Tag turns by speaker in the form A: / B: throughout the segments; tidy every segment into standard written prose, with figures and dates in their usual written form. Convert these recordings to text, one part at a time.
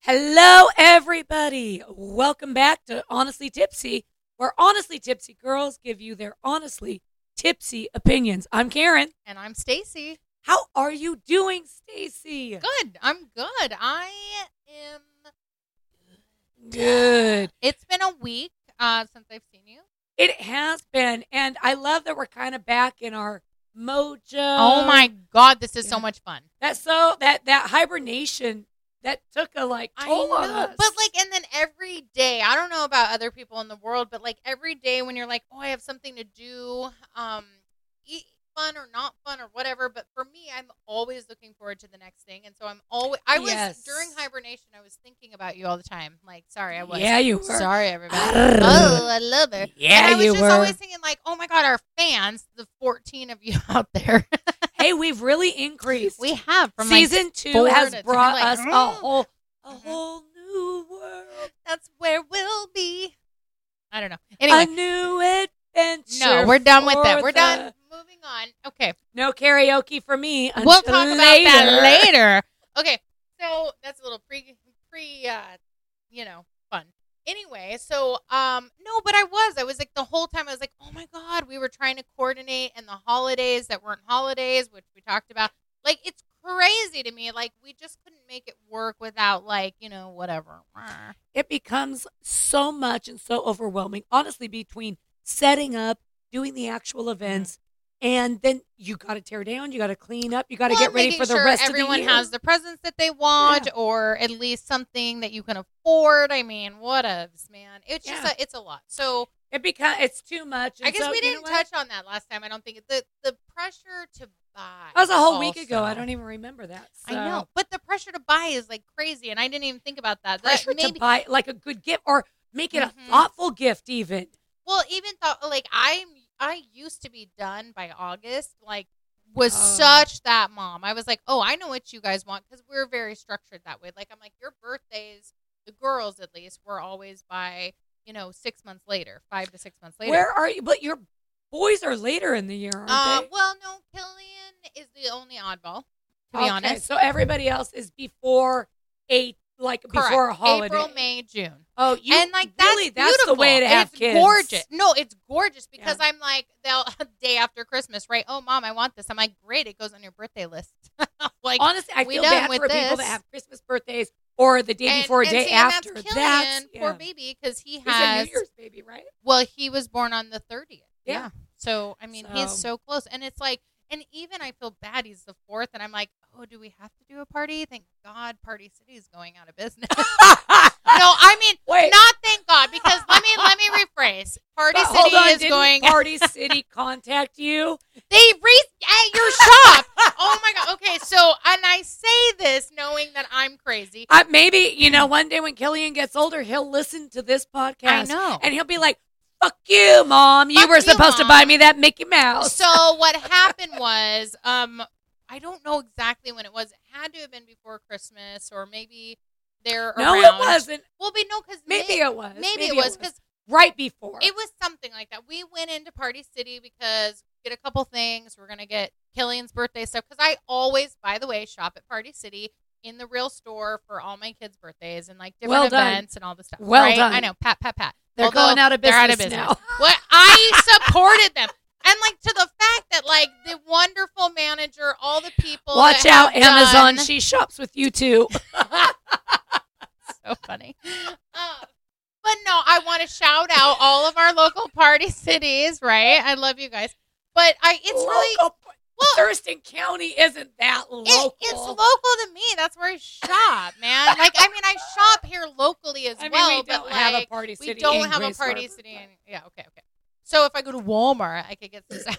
A: Hello, everybody. Welcome back to Honestly Tipsy, where honestly tipsy girls give you their honestly tipsy opinions. I'm Karen.
B: And I'm Stacy.
A: How are you doing, Stacy?
B: Good. I'm good. I am
A: good.
B: It's been a week since I've seen you.
A: It has been, and I love that we're kind of back in our mojo.
B: Oh my God, this is so much fun.
A: That hibernation that took a toll on us.
B: But and then every day, I don't know about other people in the world, but every day when you're I have something to do, fun or not fun or whatever. But for me, I'm always looking forward to the next thing, and so during hibernation, I was thinking about you all the time. Sorry, I was.
A: Yeah, you were.
B: Sorry, everybody. Oh, I love her.
A: Yeah,
B: and
A: you were.
B: I was just always thinking oh my God, our fans, the 14 of you out there.
A: Hey, we've really increased.
B: We have. From
A: Season 2 has brought us a whole new world.
B: That's where we'll be. I don't know. Anyway.
A: A new adventure.
B: No, we're done with that. We're done. Moving on. Okay.
A: No karaoke for me.
B: We'll talk about that later. Okay. So that's a little fun. Anyway, so, no, but I was the whole time I was oh my God, we were trying to coordinate and the holidays that weren't holidays, which we talked about. It's crazy to me. We just couldn't make it work without whatever.
A: It becomes so much and so overwhelming, honestly, between setting up, doing the actual events, and then you got to tear down, you got to clean up, you got to get ready for the rest of the year.
B: Everyone has the presents that they want, or at least something that you can afford. I mean, whatevs, man. It's just it's a lot. So
A: it's too much.
B: I guess we didn't touch on that last time. I don't think the pressure to buy.
A: That was a whole week ago. I don't even remember that. So.
B: I know, but the pressure to buy is crazy, and I didn't even think about that.
A: Pressure to buy a good gift or make it a thoughtful gift, even.
B: Well, even I used to be done by August, such that mom. I was I know what you guys want, because we're very structured that way. I'm your birthdays, the girls at least, were always by, 6 months later, 5 to 6 months later.
A: Where are you? But your boys are later in the year, aren't they?
B: Well, no, Killian is the only oddball, to be honest.
A: So everybody else is before before a holiday.
B: April, May, June.
A: Oh,
B: that's
A: the way to have kids.
B: Gorgeous. No, it's gorgeous because I'm they'll day after Christmas, right? Oh, Mom, I want this. I'm great. It goes on your birthday list.
A: Honestly, I feel bad for people that have Christmas birthdays or the day before, day after.
B: That's poor baby, because he's
A: a New Year's baby, right?
B: Well, he was born on the 30th.
A: Yeah.
B: So he's so close, and it's and even I feel bad. He's the 4th, and I'm oh, do we have to do a party? Thank God Party City is going out of business. No, wait. Not thank God, because let me rephrase. Party City is going.
A: Party City contact you?
B: They at your shop. Oh my God. Okay, so and I say this knowing that I'm crazy.
A: Maybe one day when Killian gets older, he'll listen to this podcast.
B: I know,
A: and he'll be like, "Fuck you, Mom! You were supposed to buy me that Mickey Mouse."
B: So what happened was, I don't know exactly when it was. It had to have been before Christmas, or maybe around.
A: It wasn't.
B: Well, no, because
A: maybe it was.
B: Maybe it was because
A: right before.
B: It was something like that. We went into Party City because we get a couple things. We're gonna get Killian's birthday stuff, because I always, by the way, shop at Party City in the real store for all my kids' birthdays and different events and all this stuff.
A: Well
B: right?
A: done.
B: I know. Pat.
A: They're going out of business.
B: They're out of business
A: now.
B: Well, I supported them. And to the fact that the wonderful manager, all the people.
A: Watch out, Amazon. She shops with you too.
B: So funny. But no, I want to shout out all of our local Party Cities, right? I love you guys. But
A: Thurston County isn't that local.
B: It's local to me. That's where I shop, man. I shop here locally as well.
A: We don't have a Party City.
B: We don't have a Party City. Yeah, okay. So if I go to Walmart, I could get some.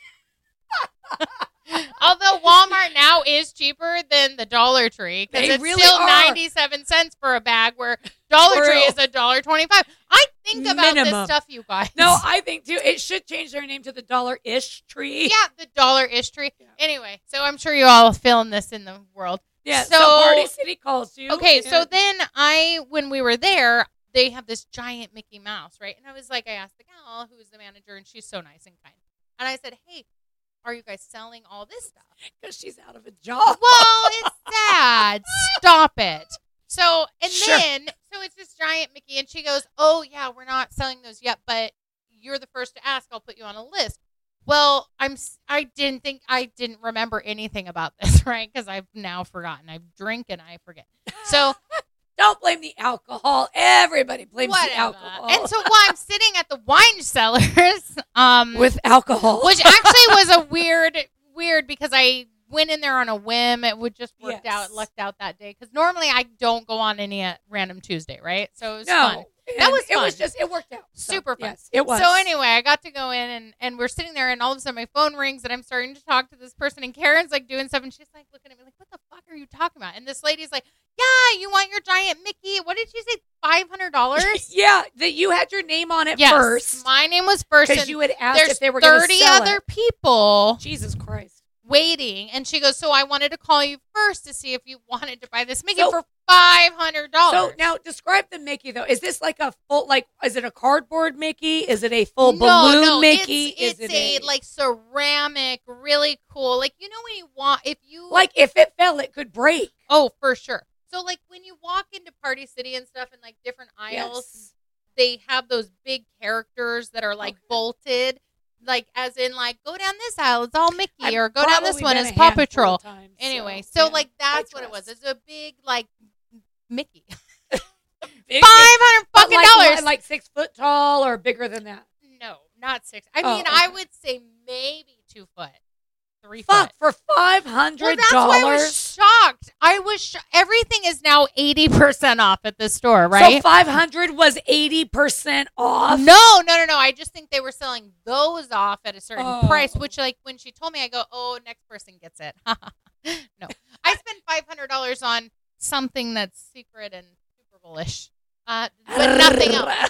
B: Although Walmart now is cheaper than the Dollar Tree, because it's really still 97 cents for a bag, where Dollar Tree is $1.25. I think about this stuff, you guys.
A: No, I think too. It should change their name to the Dollar-ish Tree.
B: Yeah, the Dollar-ish Tree. Yeah. Anyway, so I'm sure you all feeling this in the world.
A: Yeah. So Party City calls you.
B: Okay, so then when we were there, they have this giant Mickey Mouse, right? And I asked the gal who's the manager, and she's so nice and kind. And I said, hey, are you guys selling all this stuff?
A: Because she's out of a job.
B: Well, it's sad. Stop it. So it's this giant Mickey, and she goes, "Oh yeah, we're not selling those yet, but you're the first to ask. I'll put you on a list." Well, I didn't remember anything about this, right? Because I've now forgotten. I drink and I forget. So
A: don't blame the alcohol. Everybody blames the alcohol.
B: And so while I'm sitting at the wine cellars,
A: with alcohol,
B: which actually was a weird because I went in there on a whim. It would just lucked out that day because normally I don't go on any random Tuesday, right? So it was fun. That was fun.
A: It worked out.
B: Super fun.
A: Yes, it was.
B: So anyway, I got to go in and we're sitting there and all of a sudden my phone rings and I'm starting to talk to this person and Karen's like doing stuff and she's like looking at me like, what the fuck are you talking about? And this lady's like, yeah, you want your giant Mickey? What did she say? $500?
A: Yeah, that you had your name on it first.
B: My name was first.
A: Because you had asked if they were going to sell it.
B: 30 other people.
A: Jesus Christ.
B: Waiting, and she goes, so I wanted to call you first to see if you wanted to buy this Mickey for $500.
A: So now describe the Mickey though. Is this like a full, is it a cardboard Mickey? Is it a full balloon Mickey?
B: It's a like ceramic, really cool. Like, you know when you want,
A: if it fell, it could break.
B: Oh, for sure. So like when you walk into Party City and stuff in like different aisles, they have those big characters that are like bolted. Like, as in, like, go down this aisle, it's all Mickey, or go down this one, it's Paw Patrol. Anyway, so like, that's what it was. It's a big, like, Mickey. $500 fucking dollars.
A: Like 6 foot tall or bigger than that?
B: No, not 6. I mean, I would say maybe 2 foot. 3 foot.
A: Fuck, for $500?
B: Well, that's why I was shocked. Everything is now 80% off at this store, right?
A: So $500 was 80% off?
B: No. I just think they were selling those off at a certain price, which, like, when she told me, I go, oh, next person gets it. No. I spent $500 on something that's secret and super bullish. But nothing else.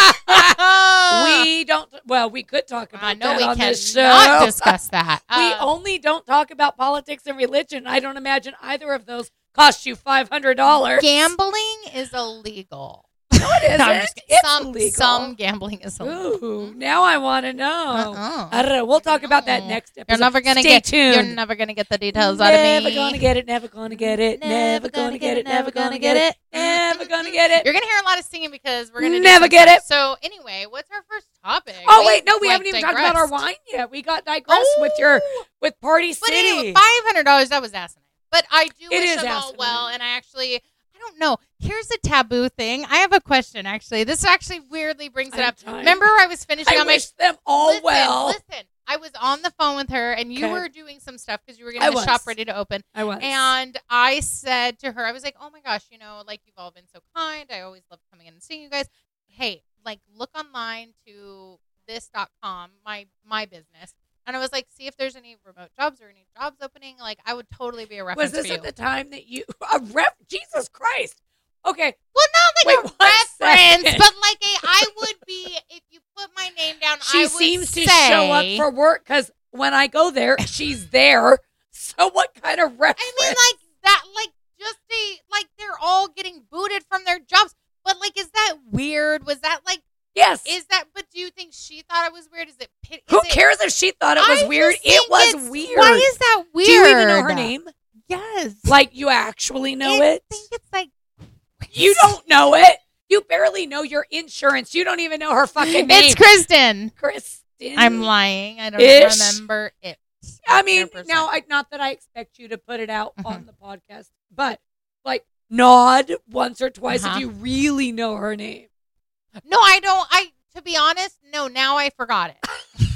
A: We could talk about that on this show.
B: Not discuss that.
A: We only don't talk about politics and religion. I don't imagine either of those cost you $500.
B: Gambling is illegal.
A: No, it isn't.
B: No,
A: It's illegal.
B: Some gambling is illegal.
A: Ooh, now I want to know. I don't know. We'll talk about that next episode. Stay tuned.
B: You're never going to get the details out of me.
A: Never going to get it. Never going to get it. Never going to get it. Never going to get it. Never going to get it.
B: You're going to hear a lot of singing because we're going to
A: never get it.
B: So anyway, what's our first topic?
A: Oh, wait. No, we haven't even talked about our wine yet. We got digressed with Party City.
B: But anyway, $500, that was asimony. But I do wish them all well, and I don't know. Here's a taboo thing. I have a question, actually. This actually weirdly brings it up. Remember I was finishing on my...
A: I wish them all well.
B: Listen. I was on the phone with her, and you were doing some stuff because you were getting the shop ready to open.
A: I was.
B: And I said to her, I was like, oh, my gosh, like, you've all been so kind. I always love coming in and seeing you guys. Hey, like, look online to this.com, my business. And I was like, see if there's any remote jobs or any jobs opening. Like, I would totally be a reference for you.
A: Was this at the time that you... Jesus Christ. Okay.
B: Well, not like a reference, but like I would be, if you put my name down,
A: she seems to show up for work because when I go there, she's there. So what kind of reference?
B: I mean, like that, they're all getting booted from their jobs. But like, is that weird? Was that like...
A: Yes.
B: But do you think she thought it was weird?
A: Who cares if she thought it was weird? It was weird.
B: Why is that weird?
A: Do you even know her name?
B: Yes.
A: Like, you actually know it?
B: I think it's like...
A: You don't know it. You barely know your insurance. You don't even know her fucking name.
B: It's Kristen. I'm lying. I don't remember it.
A: I mean, now, not that I expect you to put it out on the podcast, but like nod once or twice if you really know her name.
B: No, I don't. To be honest, no, now I forgot it.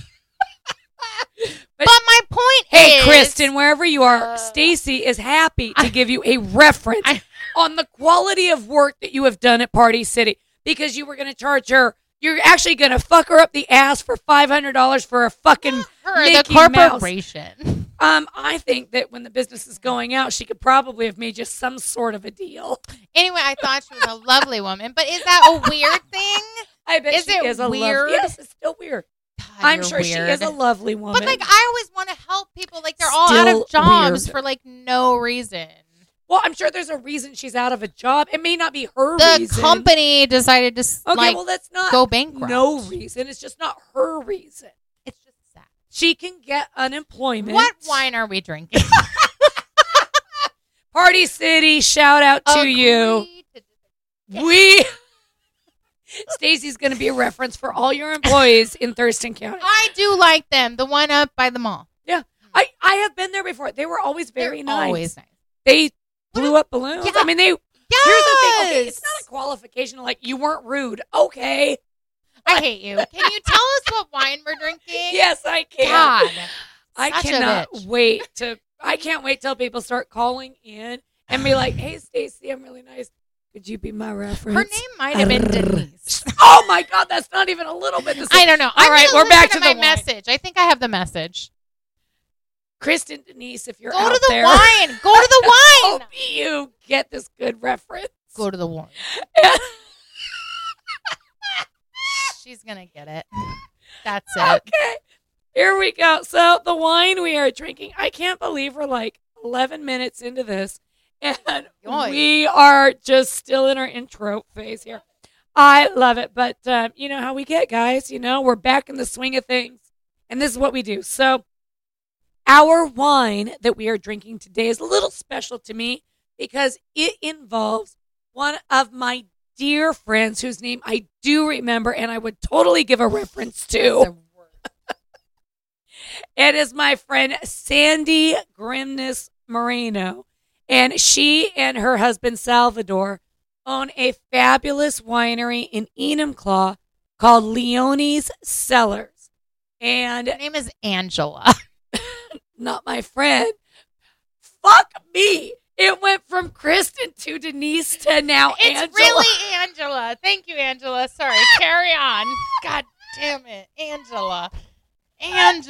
B: But my point is...
A: Hey, Kristen, wherever you are, Stacy is happy to give you a reference on the quality of work that you have done at Party City because you were going to charge her... You're actually going to fuck her up the ass for $500 for a fucking Mickey
B: the corporation.
A: Mouse. I think that when the business is going out, she could probably have made just some sort of a deal.
B: Anyway, I thought she was a lovely woman, but is that a weird thing?
A: I bet she is a weird. Yes, it's still weird. God, I'm sure she is a lovely woman.
B: But like, I always want to help people. Like, they're all out of jobs for like no reason.
A: Well, I'm sure there's a reason she's out of a job. It may not be her reason.
B: The company decided to
A: that's not
B: go bankrupt.
A: No reason. It's just not her reason.
B: It's just sad.
A: She can get unemployment.
B: What wine are we drinking?
A: Party City, shout out to you. Stacy's going to be a reference for all your employees in Thurston County.
B: I do like them. The one up by the mall.
A: Yeah. I have been there before. They were always very nice.
B: Always nice.
A: They blew up balloons.
B: Yeah.
A: I mean, here's the thing. Okay, it's not a qualification like you weren't rude. Okay.
B: I hate you. Can you tell us what wine we're drinking?
A: Yes, I can.
B: God.
A: I cannot wait I can't wait till people start calling in and be like, hey, Stacy, I'm really nice. Could you be my reference?
B: Her name might have been Denise.
A: Oh, my God. That's not even a little bit the same.
B: I don't know.
A: All right, we're back to
B: my
A: the
B: message. I think I have the message.
A: Kristen, Denise, if you're
B: Go
A: out
B: to the
A: there.
B: wine. Go to the wine.
A: Hope you get this good reference.
B: Go to the wine. She's going to get it. That's it.
A: Okay. Here we go. So the wine we are drinking, I can't believe we're like 11 minutes into this. And we are just still in our intro phase here. I love it. But you know how we get, guys. You know, we're back in the swing of things. And this is what we do. So our wine that we are drinking today is a little special to me because it involves one of my dear friends whose name I do remember and I would totally give a reference to. It is my friend Sandy Grimness Moreno. And she and her husband Salvador own a fabulous winery in Enumclaw called Leonie's Cellars. And
B: her name is Angela.
A: Not my friend. Fuck me. It went from Kristen to Denise to now Angela.
B: It's really Angela. Thank you, Angela. Sorry. Carry on. God damn it. Angela. I'm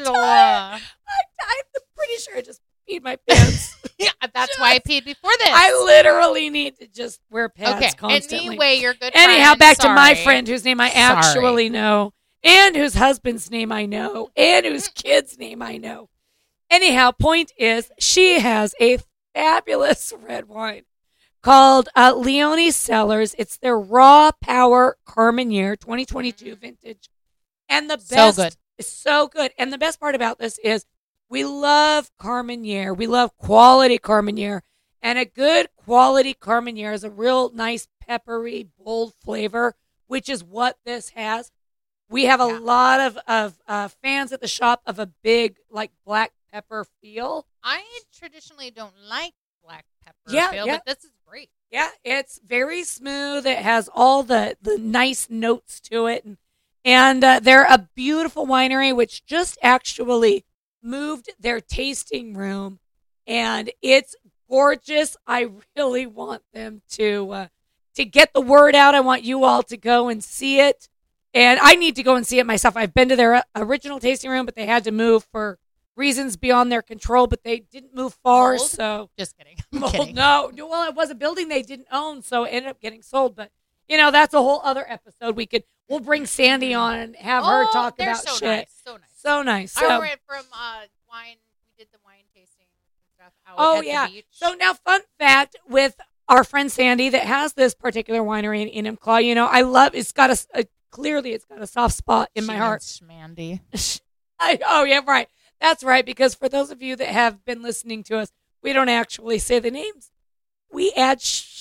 A: pretty sure I just peed my pants.
B: Yeah, that's why I peed before this.
A: I literally need to just wear pants constantly.
B: Anyway, you're good.
A: Anyhow, back to my friend whose name I actually know, and whose husband's name I know, and whose kid's name I know. Anyhow, point is, she has a fabulous red wine called Leonie's Cellars. It's their Raw Power Carmenere 2022 vintage. And the best,
B: so good.
A: It's so good. And the best part about this is we love Carmenere. We love quality Carmenere. And a good quality Carmenere is a real nice peppery, bold flavor, which is what this has. We have a lot of fans at the shop of a big, like, black pepper feel.
B: I traditionally don't like black pepper feel, but this is great.
A: Yeah, it's very smooth. It has all the nice notes to it. And they're a beautiful winery, which just actually moved their tasting room. And it's gorgeous. I really want them to get the word out. I want you all to go and see it. And I need to go and see it myself. I've been to their original tasting room, but they had to move for reasons beyond their control, but they didn't move far.
B: Mold?
A: So
B: just kidding.
A: Mold, no. Well, it was a building they didn't own, so it ended up getting sold. But you know, that's a whole other episode. We'll bring Sandy on and have her talk about
B: so
A: shit.
B: Nice.
A: So nice.
B: I went from wine. We did the wine tasting and stuff out at the beach.
A: So now, fun fact with our friend Sandy that has this particular winery in Enumclaw. You know, I love. It's got clearly it's got a soft spot in my heart.
B: Schmandy.
A: Oh yeah, right. That's right. Because for those of you that have been listening to us, we don't actually say the names. We add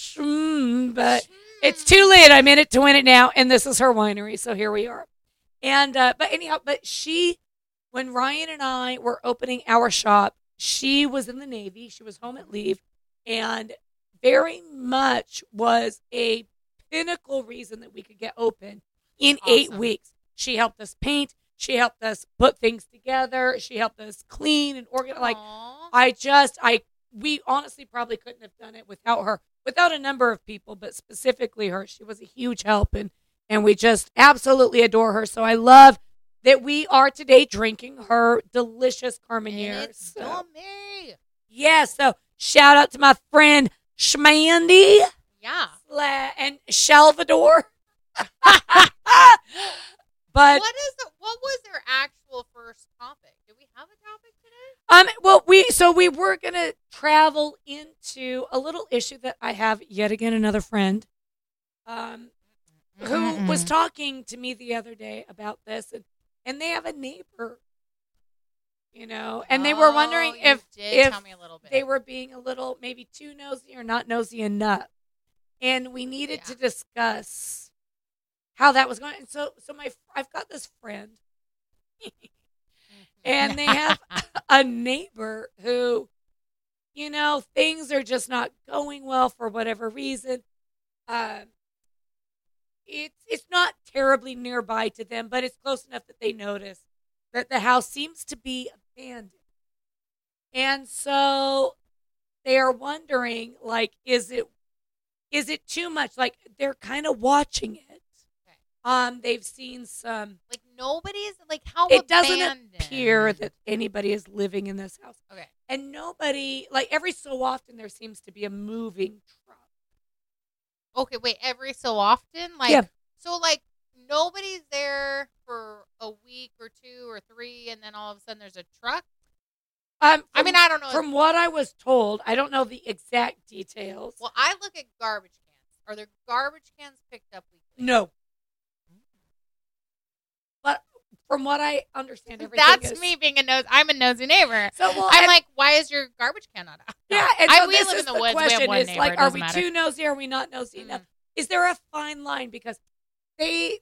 A: but it's too late. I'm in it to win it now, and this is her winery, so here we are. And but anyhow, when Ryan and I were opening our shop, she was in the Navy. She was home at leave, and very much was a pinnacle reason that we could get open in 8 weeks. She helped us paint. She helped us put things together. She helped us clean and organize. Like we honestly probably couldn't have done it without her. Without a number of people, but specifically her. She was a huge help, and we just absolutely adore her. So I love that we are today drinking her delicious Carmenere.
B: And it's yummy.
A: Yeah, so shout out to my friend Schmandy.
B: Yeah.
A: And Salvador. But
B: what was their actual first topic? Did we have a topic today?
A: Well, we were gonna travel into a little issue that I have yet again another friend, who was talking to me the other day about this, and they have a neighbor, you know, and they were wondering if
B: tell me a little bit.
A: They were being a little maybe too nosy or not nosy enough. and we needed to discuss how that was going. And so I've got this friend, and they have a neighbor who, things are just not going well for whatever reason. It's not terribly nearby to them, but it's close enough that they notice that the house seems to be abandoned. And so they are wondering, like, is it too much? Like, they're kind of watching it. Okay. They've seen some. Like,
B: nobody's, like, how
A: it
B: abandoned?
A: Doesn't appear that anybody is living in this house.
B: Okay.
A: And nobody, like, every so often there seems to be a moving truck.
B: Okay, wait, every so often? Like, yeah. So, like, nobody's there for a week or 2 or 3, and then all of a sudden there's a truck? I don't know.
A: From what I was told, I don't know the exact details.
B: Well, I look at garbage cans. Are there garbage cans picked up weekly?
A: No. But from what I understand,
B: that's me being I'm a nosy neighbor. So I'm like, why is your garbage can not out?
A: Yeah, and so
B: we live in the woods. We have one neighbor.
A: Like, are we too nosy? Or are we not nosy enough? Is there a fine line? Because they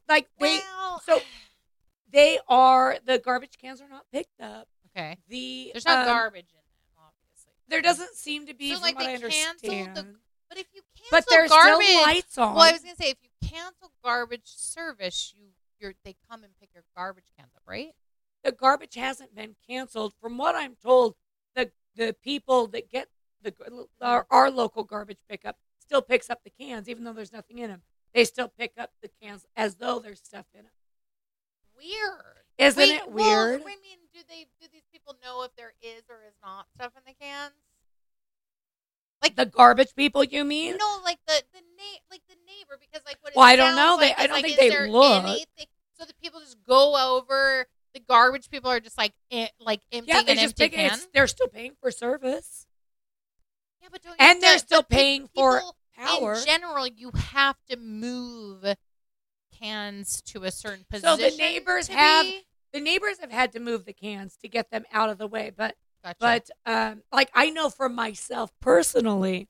A: are, the garbage cans are not picked up.
B: Okay. There's no garbage in them, obviously.
A: There doesn't seem to be, so, from what I understand.
B: But if you cancel
A: but there's
B: garbage,
A: still lights on.
B: Well, I was going to say, if you cancel garbage service, they come and pick your garbage cans up, right?
A: The garbage hasn't been canceled. From what I'm told, the people that get our local garbage pickup still picks up the cans, even though there's nothing in them. They still pick up the cans as though there's stuff in them.
B: Weird.
A: Isn't it weird?
B: Well, I mean, do these people know if there is or is not stuff in the cans?
A: Like the garbage people, you mean?
B: No, like the neighbor, because like what?
A: Well, I don't know. I don't think they look.
B: So the people just go over. The garbage people are just like emptying an empty can.
A: They're still paying for service.
B: Yeah, but
A: they're still paying for power.
B: In general, you have to move cans to a certain position.
A: So the neighbors have had to move the cans to get them out of the way. But like, I know for myself personally,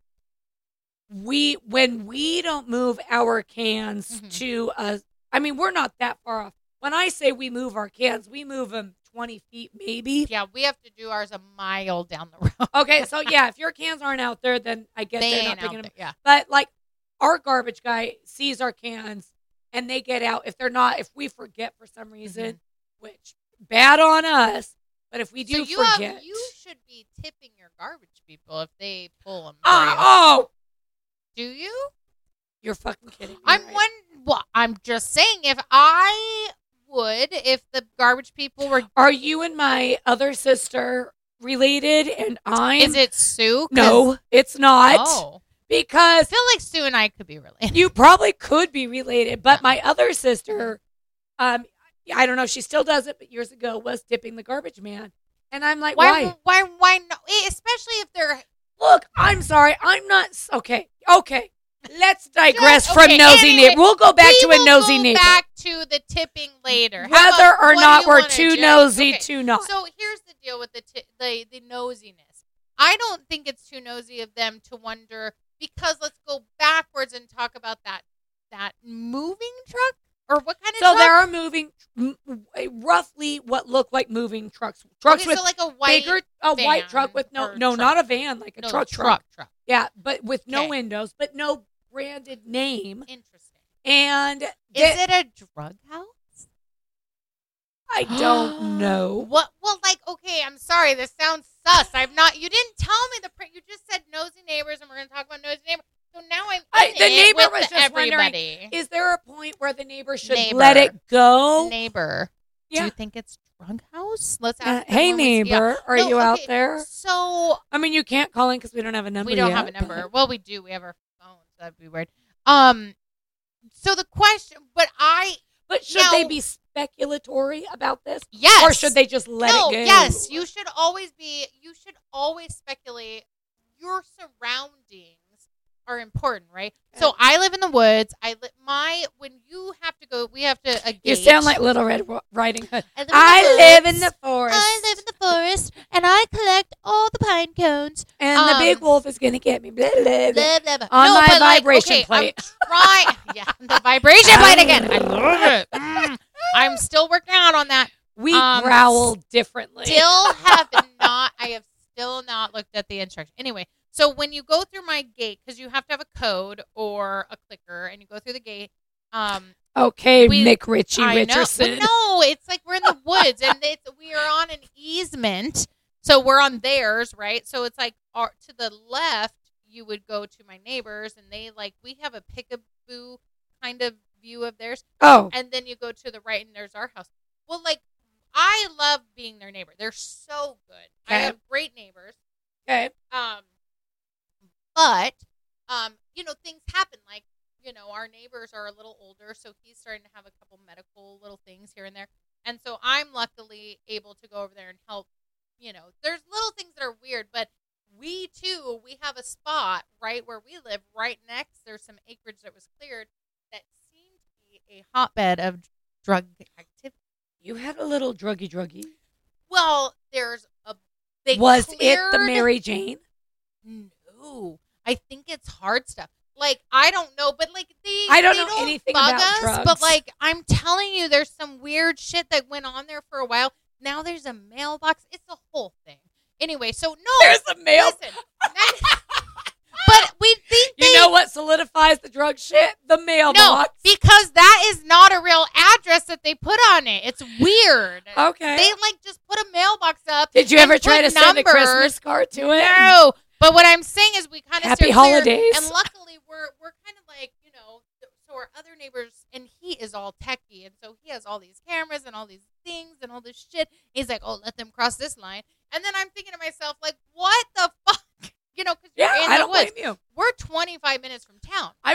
A: when we don't move our cans to we're not that far off. When I say we move our cans, we move them 20 feet maybe.
B: Yeah, we have to do ours a mile down the road.
A: Okay, so yeah, if your cans aren't out there, then I guess they're not picking them.
B: Yeah.
A: But like, our garbage guy sees our cans and they get out. If we forget for some reason, which bad on us, but if we do forget.
B: You should be tipping your garbage people if they pull them. Do you?
A: You're fucking kidding me.
B: I'm just saying, if the garbage people were.
A: Are you and my other sister related? And
B: Is it Sue?
A: No, it's not.
B: Oh.
A: Because
B: I feel like Sue and I could be related.
A: You probably could be related, but my other sister, I don't know, she still does it, but years ago was tipping the garbage man. And I'm like, why?
B: Why not? Especially if they're.
A: Look, I'm sorry. I'm not. Okay. Let's digress from nosy neighbor. We'll go back to a nosy neighbor.
B: Back to the tipping later.
A: Whether or not we're too nosy to not.
B: So here's the deal with the nosiness. I don't think it's too nosy of them to wonder, because let's go backwards and talk about that moving truck, or what kind of truck?
A: So there are moving, roughly what look like moving trucks. Trucks with
B: so like a
A: white truck with no, not a van, like a truck. Yeah, but with no windows, but no branded name.
B: Interesting.
A: And
B: is it a drug house?
A: I don't know.
B: What? Well, like, okay, I'm sorry. This sounds sus. You didn't tell me you just said nosy neighbors, and we're going to talk about nosy neighbors. So now the neighbor was just everybody.
A: Wondering, is there a point where the neighbor should let it go?
B: Neighbor. Yeah. Do you think it's drug house? Let's ask
A: hey, neighbor, are you out there?
B: So,
A: you can't call in because we don't have a number.
B: We don't have a number. Well, we do. We have our phone, so that'd be weird. So the question, but
A: should they be speculatory about this?
B: Yes.
A: Or should they just let it go?
B: Yes. You should always speculate. Your surroundings are important, right? So I live in the woods. When you have to go, we have to a gate.
A: You sound like Little Red Riding Hood.
B: I
A: live in the forest.
B: I live in the forest, and I collect all the pine cones.
A: And the big wolf is going to get me. Blah, blah, blah.
B: Blah, blah, blah.
A: On my vibration plate.
B: The vibration plate again. I love it. I'm still working out on that.
A: We growl differently.
B: I have still not looked at the instructions. Anyway, so when you go through my gate, because you have to have a code or a clicker, and you go through the gate.
A: Okay, Mick Richardson.
B: No, it's like we're in the woods, and we are on an easement, so we're on theirs, right? So it's like to the left, you would go to my neighbors, and we have a peekaboo kind of view of theirs.
A: Oh,
B: and then you go to the right, and there's our house. Well, I love being their neighbor. They're so good. Okay. I have great neighbors.
A: Okay.
B: But things happen. Our neighbors are a little older, so he's starting to have a couple medical little things here and there. And so I'm luckily able to go over there and help. There's little things that are weird, but we have a spot right where we live, right next. There's some acreage that was cleared that seemed to be a hotbed of drug activity.
A: You had a little druggy.
B: Well, there's a big.
A: Was it the Mary Jane?
B: No, I think it's hard stuff. I don't know, but
A: I don't know anything about drugs.
B: But I'm telling you, there's some weird shit that went on there for a while. Now there's a mailbox. It's a whole thing. Anyway, so no,
A: there's a mail.
B: Listen, but we think
A: you know what solidifies the drug shit? The mailbox.
B: No, because that is not a real address that they put on it. It's weird.
A: Okay,
B: they just put a mailbox up.
A: Did you ever try to send a Christmas card to it?
B: No. But what I'm saying is we kind of
A: Happy holidays.
B: And luckily we're kind of so our other neighbors, and he is all techie, and so he has all these cameras and all these things and all this shit. He's like, oh, let them cross this line. And then I'm thinking to myself, what the fuck? Because
A: I don't blame you.
B: We're 25 minutes from town.
A: I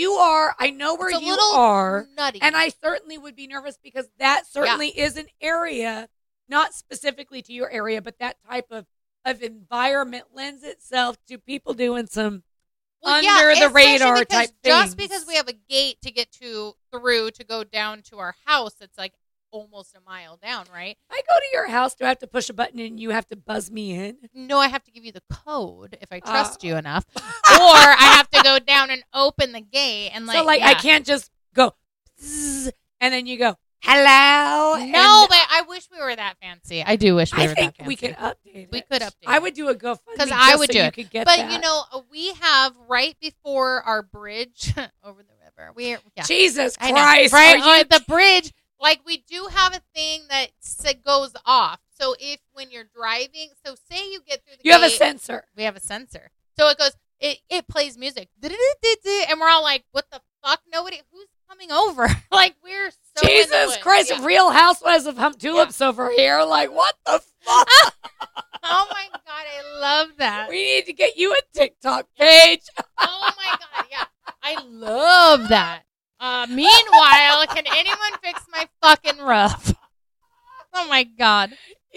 A: know where you are.
B: Nutty.
A: And I certainly would be nervous because that certainly is an area, not specifically to your area, but that type of environment lends itself to people doing some under the radar type things.
B: Just because we have a gate to get through to go down to our house, it's almost a mile down, right?
A: I go to your house. Do I have to push a button and you have to buzz me in?
B: No, I have to give you the code if I trust you enough, or I have to go down and open the gate and
A: I can't just go zzz, and then you go hello.
B: No, but I wish we were that fancy. I do wish we were that fancy.
A: I think we could update it.
B: We could update it.
A: I would do a GoFundMe
B: because I would do
A: you
B: it.
A: Could get
B: but
A: that.
B: We have right before our bridge over the river.
A: Jesus Christ!
B: Right on the bridge. We do have a thing that goes off. So when you're driving, say you get through the gate.
A: You have a sensor.
B: We have a sensor. So it goes. It plays music, and we're all like, "What the fuck? Who's coming over?" We're so
A: Jesus Christ! Yeah. Real Housewives of Hump Tulips over here. What the fuck?
B: Oh my god, I love that.
A: We need to get you a TikTok page.
B: Oh my god, yeah, I love that. Meanwhile, can anyone fix my fucking roof? Oh my god.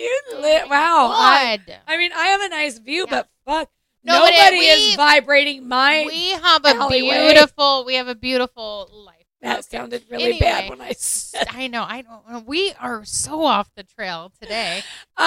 A: Wow. I have a nice view, but fuck. Nobody is vibrating my
B: We have a beautiful life.
A: That sounded really bad when I said.
B: I know. We are so off the trail today.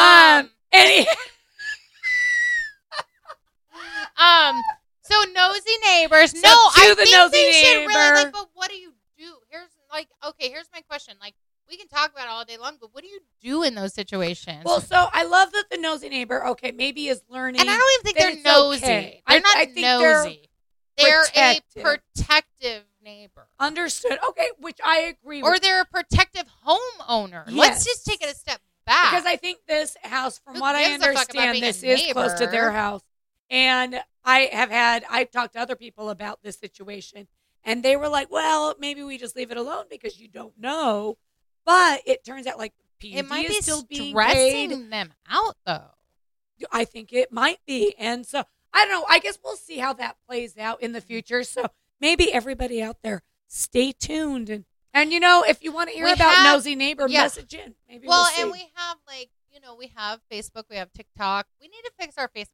B: So nosy neighbors.
A: So
B: I think
A: nosy
B: they should
A: neighbor.
B: really but what do you do? Here's my question. We can talk about it all day long, but what do you do in those situations?
A: Well, so I love that the nosy neighbor, maybe is learning.
B: And I don't even think they're nosy.
A: Okay.
B: They're not nosy. They're a protective neighbor.
A: Understood. Okay, which I agree with.
B: Or they're a protective homeowner.
A: Yes.
B: Let's just take it a step back.
A: Because I think this house, from what I understand, this is close to their house. And I've talked to other people about this situation. And they were like, well, maybe we just leave it alone because you don't know. But it turns out PUD
B: it might
A: is still
B: be
A: being
B: stressing
A: paid.
B: them out, though.
A: I think it might be. And so, I don't know. I guess we'll see how that plays out in the future. So maybe everybody out there, stay tuned. And if you want to hear about Nosy Neighbor, message in. Maybe we'll see.
B: And we have we have Facebook, we have TikTok. We need to fix our Facebook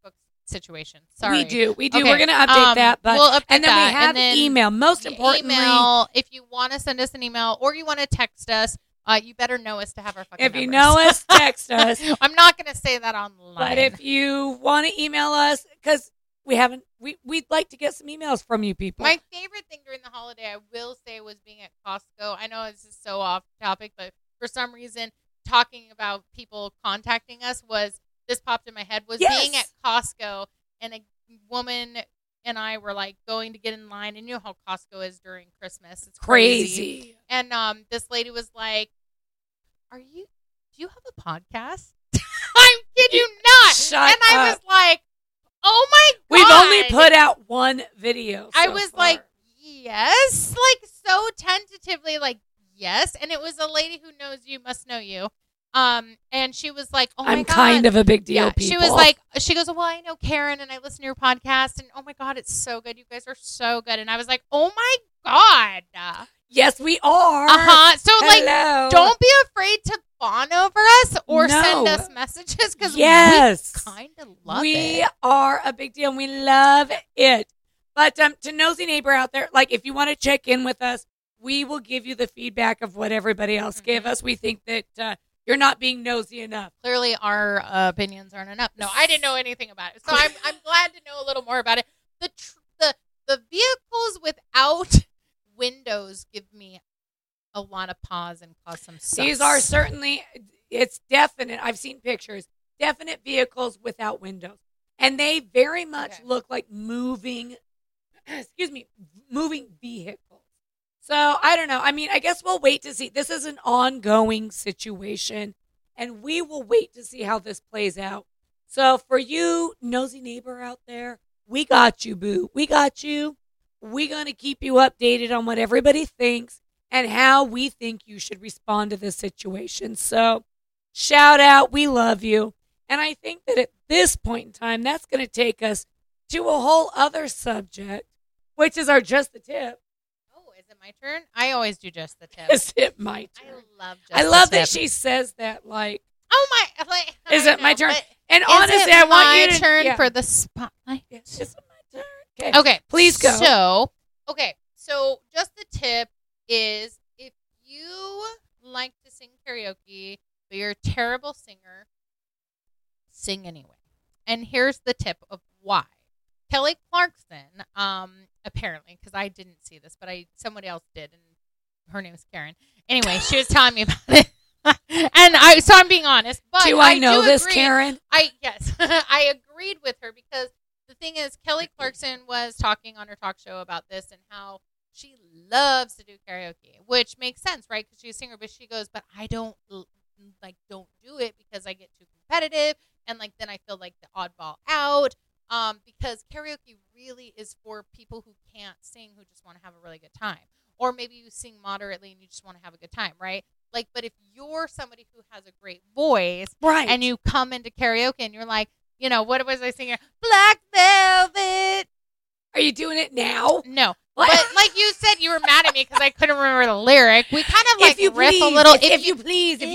B: situation. Sorry.
A: We do.
B: Okay.
A: We're going to update that. But,
B: we'll update
A: and then
B: that.
A: we have
B: and then
A: email. Most importantly.
B: Email, if you want to send us an email or you want to text us, you better know us to have our fucking
A: If
B: numbers.
A: you know us, text us.
B: I'm not going to say that online.
A: But if you want to email us, because we'd like to get some emails from you people.
B: My favorite thing during the holiday, I will say, was being at Costco. I know this is so off topic, but for some reason, talking about people contacting us this popped in my head, was being at Costco, and a woman and I were like going to get in line, and you know how Costco is during Christmas. It's crazy. And this lady was like, do you have a podcast? I kid you not.
A: Shut
B: and I
A: up.
B: was like, oh my God.
A: We've only put out one video.
B: I was like, yes, like so tentatively, like, yes. And it was a lady who knows you, must know you. And she was like, oh my God.
A: I'm kind of a big deal, people.
B: She was like, she goes, well, I know Karen and I listen to your podcast and oh my God, it's so good. You guys are so good. And I was like, oh my God.
A: Yes, we are.
B: So
A: Hello.
B: like, don't be afraid to fawn over us or send us messages because we kind of love it.
A: We are a big deal and we love it. But to nosy neighbor out there, like if you want to check in with us, we will give you the feedback of what everybody else gave us. We think that you're not being nosy enough.
B: Clearly, our opinions aren't enough. No, I didn't know anything about it, so I'm glad to know a little more about it. The vehicles without windows give me a lot of pause and cause some sus.
A: These are certainly, it's definite. I've seen pictures. Definite vehicles without windows, and they very much look like moving vehicles. So, I don't know. I mean, I guess we'll wait to see. This is an ongoing situation, and we will wait to see how this plays out. So, for you, nosy neighbor out there, we got you, boo. We got you. We're going to keep you updated on what everybody thinks and how we think you should respond to this situation. So, shout out. We love you. And I think that at this point in time, that's going to take us to a whole other subject, which is our Just the Tip.
B: Is it my turn? I always do Just the Tip.
A: Is it my turn?
B: I
A: love that she says that like,
B: oh my, like,
A: is it my turn? And honestly, I want you to
B: turn for the spotlight.
A: Yes, it's my turn.
B: Okay.
A: Please go.
B: So Just the Tip is if you like to sing karaoke, but you're a terrible singer, sing anyway. And here's the tip of why. Kelly Clarkson, apparently, because I didn't see this, but somebody else did, and her name is Karen. Anyway, she was telling me about it, and so I'm being honest. But
A: do I know this,
B: agree.
A: Karen?
B: Yes, I agreed with her because the thing is, Kelly Clarkson was talking on her talk show about this and how she loves to do karaoke, which makes sense, right? Because she's a singer, but she goes, but I don't do it because I get too competitive, and like then I feel like the oddball out. Because karaoke really is for people who can't sing, who just want to have a really good time. Or maybe you sing moderately and you just want to have a good time, right? Like, but if you're somebody who has a great voice,
A: right,
B: and you come into karaoke and you're like, you know, what was I singing? Black Velvet.
A: Are you doing it now?
B: No.
A: What?
B: But like you said, you were mad at me because I couldn't remember the lyric. We kind of like riff
A: please,
B: a little.
A: If you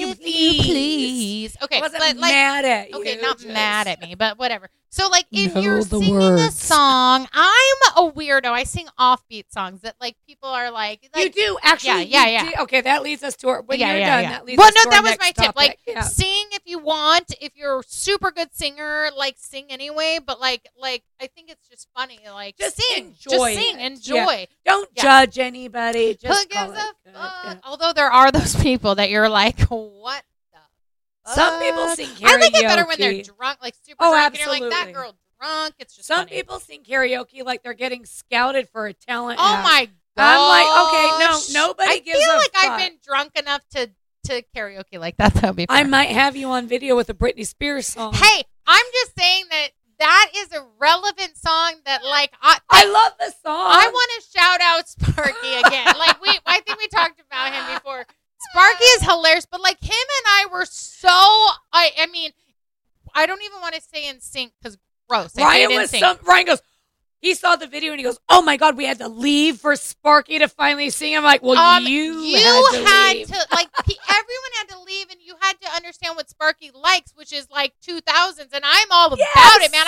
A: please.
B: Okay,
A: I wasn't
B: but like,
A: mad at you.
B: Okay, not mad at me, but whatever. So like if
A: know
B: you're
A: the
B: singing
A: words.
B: a song, I'm a weirdo. I sing offbeat songs that like people are like
A: you do actually.
B: Yeah.
A: Do. Okay, that leads us to our. When you're done, that leads
B: well,
A: us
B: no,
A: to our
B: that was
A: next
B: my tip.
A: topic.
B: Like sing if you want. If you're a super good singer, like sing anyway. But like I think it's just funny. Like
A: just
B: sing,
A: enjoy
B: just sing,
A: it.
B: enjoy.
A: Yeah. Don't judge anybody. Just
B: who gives
A: call
B: a
A: it
B: fuck?
A: good.
B: Although there are those people that you're like, what the?
A: Some people sing karaoke.
B: I like it better when they're drunk, like super drunk.
A: Absolutely.
B: And you're like, that girl drunk. It's just
A: some
B: funny.
A: people sing karaoke like they're getting scouted for a talent.
B: Oh my god!
A: I'm like, okay, no, nobody gives a fuck.
B: I feel like I've been drunk enough to karaoke like that. That'll be fun.
A: I might have you on video with a Britney Spears song.
B: Hey, I'm just saying that is a relevant song. That like
A: I love the song.
B: I want to shout out Sparky again. Like I think we talked about him before. Sparky is hilarious, but like him and I were so. I mean, I don't even want to say in sync because gross.
A: Ryan goes. He saw the video and he goes, "Oh my god, we had to leave for Sparky to finally sing." I'm like, "Well, you had to
B: like everyone had to leave, and you had to understand what Sparky likes, which is like 2000s, and I'm all about it, man. I'm like,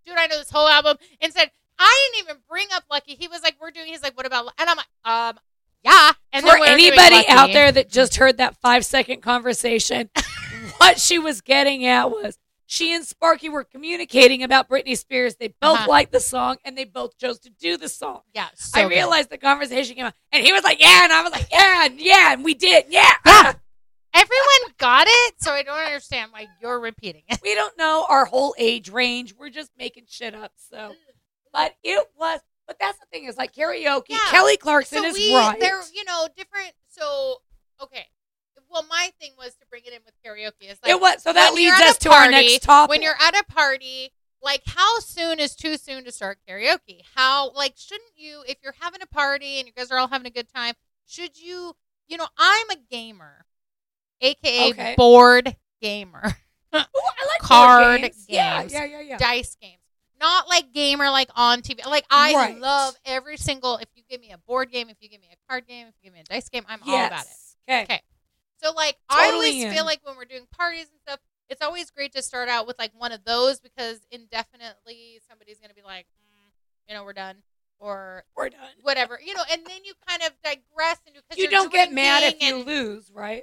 B: dude, I know this whole album, and said, I didn't even bring up Lucky. He was like, he's like, what about, and I'm like, yeah. And
A: for anybody out there that just heard that 5-second conversation, what she was getting at was she and Sparky were communicating about Britney Spears. They both liked the song, and they both chose to do the song.
B: Yeah, so
A: I realized the conversation came out, and he was like, yeah, and I was like, yeah, and we did, yeah.
B: Everyone got it, so I don't understand why you're repeating it.
A: We don't know our whole age range. We're just making shit up, so. But it was, but that's the thing is like karaoke. Yeah. Kelly Clarkson is right.
B: They're, different. So, okay. Well, my thing was to bring it in with karaoke. It's like,
A: it was, so that leads us to our next topic.
B: When you're at a party, like, how soon is too soon to start karaoke? How, like, shouldn't you, if you're having a party and you guys are all having a good time, should you, I'm a gamer, a.k.a. board gamer.
A: Ooh, I like
B: card
A: games.
B: games.
A: Yeah.
B: Dice games. Not like gamer, like on TV. Like, I love every single, if you give me a board game, if you give me a card game, if you give me a dice game, I'm all about it. Okay. So, like, I always feel like when we're doing parties and stuff, it's always great to start out with, like, one of those because indefinitely somebody's going to be like, we're done. Or
A: we're done.
B: Whatever. And then you kind of digress into, because
A: you don't get mad if you lose, right?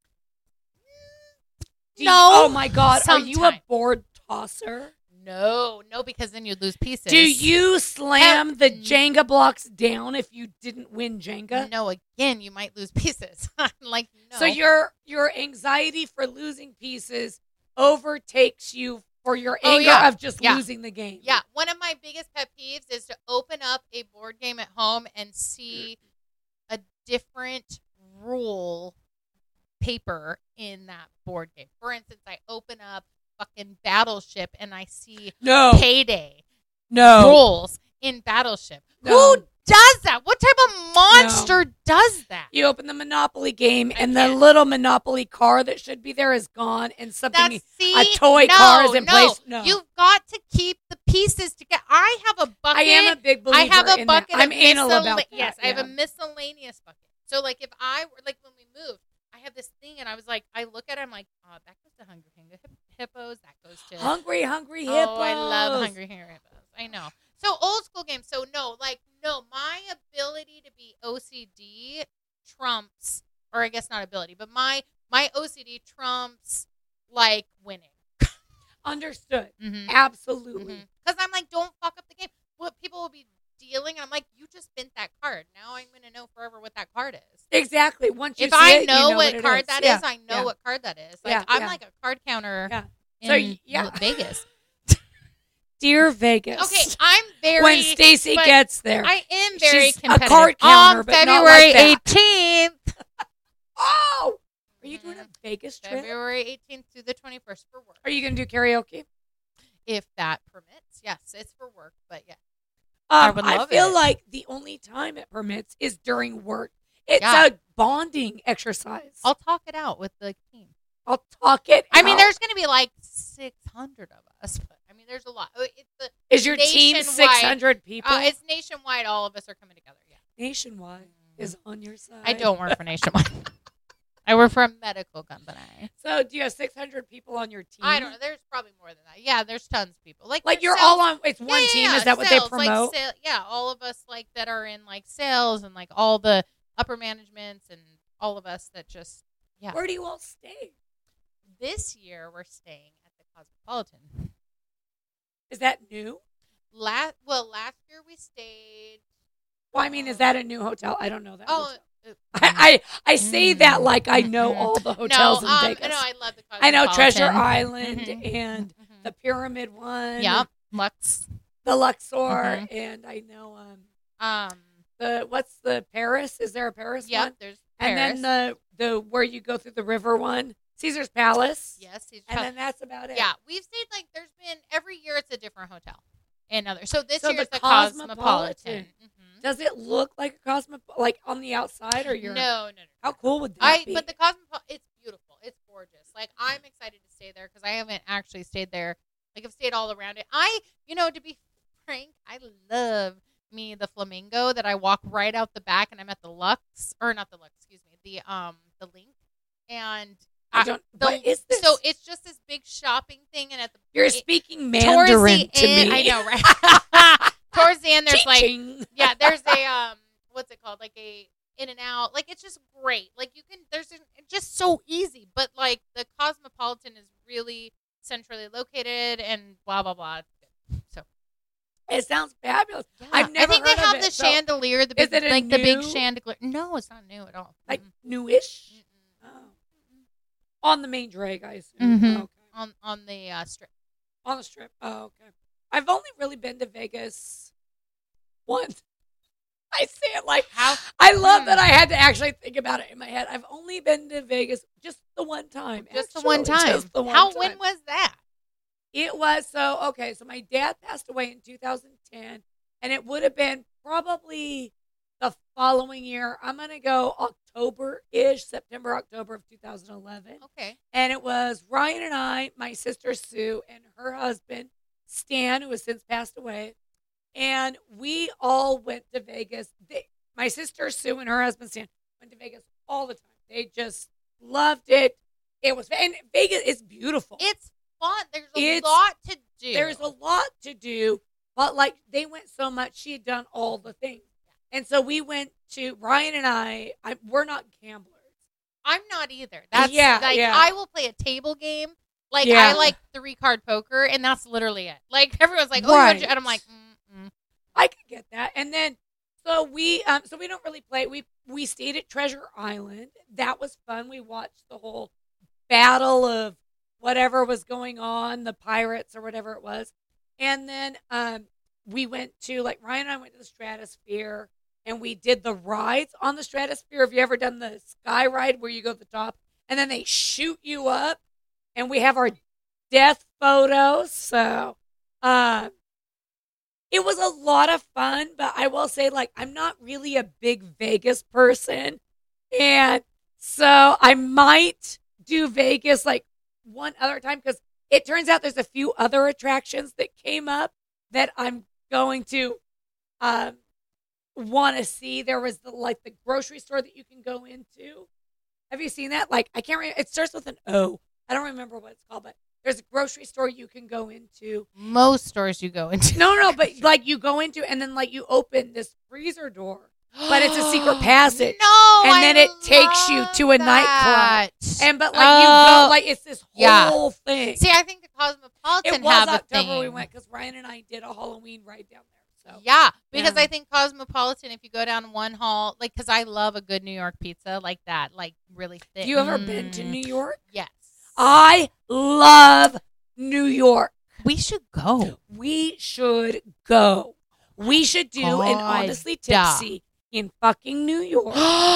B: No.
A: Oh, my God.
B: Sometime.
A: Are you a board tosser?
B: No, because then you'd lose pieces.
A: Do you slam the Jenga blocks down if you didn't win Jenga?
B: No, again, you might lose pieces. Like, no.
A: So your anxiety for losing pieces overtakes you for your anger of just losing the game.
B: Yeah, one of my biggest pet peeves is to open up a board game at home and see a different rule paper in that board game. For instance, I open up fucking Battleship and I see Payday rules in Battleship. Who does that? What type of monster does that?
A: You open the Monopoly game and the little Monopoly car that should be there is gone and something a toy car is in place. No,
B: you've got to keep the pieces together. I have a bucket.
A: I am a big believer.
B: I have a bucket.
A: That. I'm anal about that.
B: Yes, I have a miscellaneous bucket. So like if I were like when we moved, I have this thing and I was like, I look at it, I'm like, oh, that goes to Hungry Hippos. That goes to
A: Hungry Hippos.
B: Oh, I love Hungry Hippos. I know. So old school games. So no, my ability to be OCD trumps, or I guess not ability, but my OCD trumps like winning.
A: Understood. Mm-hmm. Absolutely.
B: Because I'm like, don't fuck up the game. What people will be dealing, I'm like, you just bent that card. Now I'm going to know forever what that card is.
A: Exactly. Once you
B: if I know what card that is, I know what card that is. Like I'm like a card counter in Vegas.
A: Dear Vegas.
B: Okay, I'm very.
A: When Stacy gets there,
B: I am very
A: she's
B: competitive.
A: A card counter,
B: on
A: but
B: February
A: not like
B: 18th.
A: Oh, are you doing a Vegas trip?
B: February 18th through the 21st for work.
A: Are you going to do karaoke?
B: If that permits, yes, it's for work, but yeah.
A: I feel like the only time it permits is during work. It's a bonding exercise.
B: I'll talk it out with the team.
A: I'll talk it out.
B: I mean, there's going to be like 600 of us, but I mean, there's a lot.
A: Is your team 600 people?
B: It's nationwide. All of us are coming together. Yeah.
A: Nationwide is on your side.
B: I don't work for Nationwide. I work for a medical company.
A: So, do you have 600 people on your team?
B: I don't know. There's probably more than that. Yeah, there's tons of people. Like
A: you're all on. It's one team. Is that what they promote?
B: Like, all of us like that are in like sales and like all the upper managements and all of us that just
A: Where do you all stay?
B: This year we're staying at the Cosmopolitan.
A: Is that new?
B: Last year we stayed.
A: Well, I mean, is that a new hotel? I don't know that. Oh. I say that like I know all the hotels in Vegas.
B: No, I love the Cosmopolitan.
A: I know Treasure Island and the Pyramid one.
B: Yep,
A: the Luxor, and I know what's the Paris? Is there a Paris one?
B: Yep, there's Paris.
A: And then the where you go through the river one, Caesar's Palace.
B: Yes, Caesar's
A: Palace. And then that's about it.
B: Yeah, we've stayed like there's been every year it's a different hotel. So this year's the Cosmopolitan.
A: Does it look like a Cosmopolitan, like on the outside, or you're?
B: No.
A: How cool would that be?
B: But the Cosmopolitan, it's beautiful. It's gorgeous. Like I'm excited to stay there because I haven't actually stayed there. Like I've stayed all around it. To be frank, I love the Flamingo that I walk right out the back and I'm at the Lux, or not the Lux, excuse me, the Link, and
A: I don't. What is this?
B: So it's just this big shopping thing, and
A: you're speaking Mandarin to me.
B: I know, right? Towards the end, there's
A: Ching.
B: there's a what's it called? Like a In-N-Out. Like, it's just great. Like, it's just so easy. But like the Cosmopolitan is really centrally located and blah blah blah. So
A: it sounds fabulous.
B: Yeah.
A: I've never.
B: I think
A: heard
B: they have
A: of
B: the
A: it.
B: chandelier, the big, the big chandelier. No, it's not new at all.
A: Like newish. Oh. On the main drag, I assume.
B: Mm-hmm.
A: Oh, okay.
B: On the strip.
A: On the strip. Oh, okay. I've only really been to Vegas once. I say it like how I love that I had to actually think about it in my head. I've only been to Vegas just the one time.
B: Just the one time. When was that?
A: It was so my dad passed away in 2010, and it would have been probably the following year. I'm gonna go October-ish, September, October of 2011.
B: Okay.
A: And it was Ryan and I, my sister Sue, and her husband Stan, who has since passed away. And we all went to Vegas. My sister Sue and her husband Stan went to Vegas all the time. They just loved it. It was, and Vegas is beautiful.
B: It's fun. There's a lot to do.
A: There's a lot to do, but like they went so much. She had done all the things, and so we went to Ryan and I. We're not gamblers. I'm
B: not either. That's I will play a table game. Like I like 3-card poker, and that's literally it. Like everyone's like, "Oh, right." And I'm like,
A: I could get that. And then so we don't really play. We stayed at Treasure Island. That was fun. We watched the whole battle of whatever was going on, the pirates or whatever it was. And then we went to, like, Ryan and I went to the Stratosphere, and we did the rides on the Stratosphere. Have you ever done the sky ride where you go to the top and then they shoot you up? And we have our death photos. So it was a lot of fun, but I will say, like, I'm not really a big Vegas person. And so I might do Vegas, like, one other time, because it turns out there's a few other attractions that came up that I'm going to want to see. There was the grocery store that you can go into. Have you seen that? Like, I can't remember. It starts with an O. I don't remember what it's called, but there's a grocery store you can go into.
B: Most stores you go into.
A: No, but like you go into, and then like you open this freezer door, but it's a secret passage.
B: No,
A: and then it takes you to a nightclub. And but like you go, like it's this whole thing.
B: See, I think the Cosmopolitan
A: it was October we went because Ryan and I did a Halloween ride down there. So
B: yeah, because I think Cosmopolitan, if you go down one hall, like, because I love a good New York pizza like that, like really thick.
A: Have you ever been to New York?
B: Yes.
A: I love New York.
B: We should go.
A: We should go. We should do an Honestly Tipsy in fucking New York.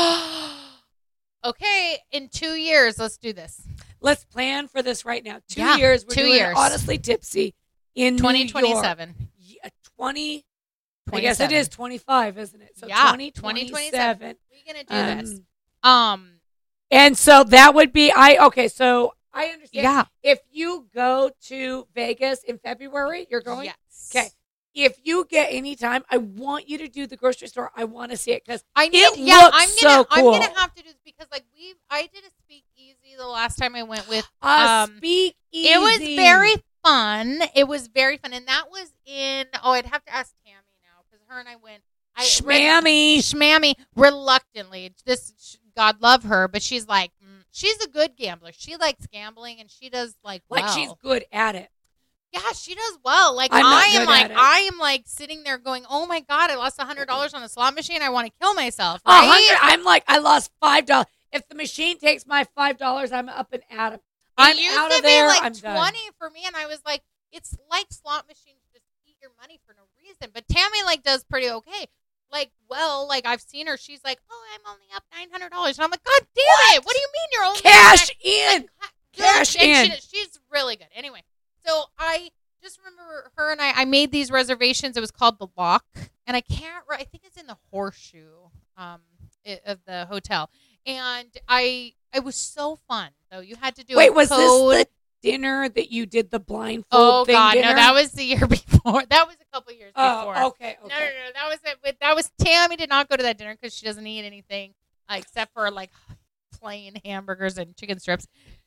B: Okay, in 2 years, let's do this.
A: Let's plan for this right now. 2 years. We're doing Honestly Tipsy in
B: 2027.
A: 20. I guess it is 25, isn't it? So 2027.
B: We're gonna do this.
A: And so that would be so I understand.
B: Yeah.
A: If you go to Vegas in February, you're going?
B: Yes.
A: Okay. If you get any time, I want you to do the grocery store. I want to see it because
B: I'm
A: cool.
B: I'm gonna have to do this because I did a speakeasy the last time I went with
A: speakeasy.
B: It was very fun. And that was in I'd have to ask Tammy now because her and I went Schmammy reluctantly. God love her, but she's like she's a good gambler. She likes gambling and she does like
A: she's good at it.
B: Yeah, she does well. Like I am like sitting there going, "Oh my god, I lost $100 on a slot machine. I want to kill myself." Right?
A: I'm like, I lost $5. If the machine takes my $5, I'm up and out of. I'm out of there.
B: Like
A: I'm
B: 20
A: done.
B: for me, and I was like, it's like slot machines just eat your money for no reason. But Tammy does pretty okay. I've seen her. She's like, "Oh, I'm only up $900," and I'm like, "God damn it! What do you mean you're only
A: cash in? Cash in."
B: She's really good. Anyway. So I just remember her and I made these reservations. It was called The Lock, and I think it's in the Horseshoe of the hotel. And it was so fun. So you had to do
A: was this the dinner that you did the blindfold thing?
B: Oh God,
A: dinner?
B: no, that was the year before. That was a couple years before.
A: Okay.
B: No, that was Tammy did not go to that dinner because she doesn't eat anything except for like plain hamburgers and chicken strips.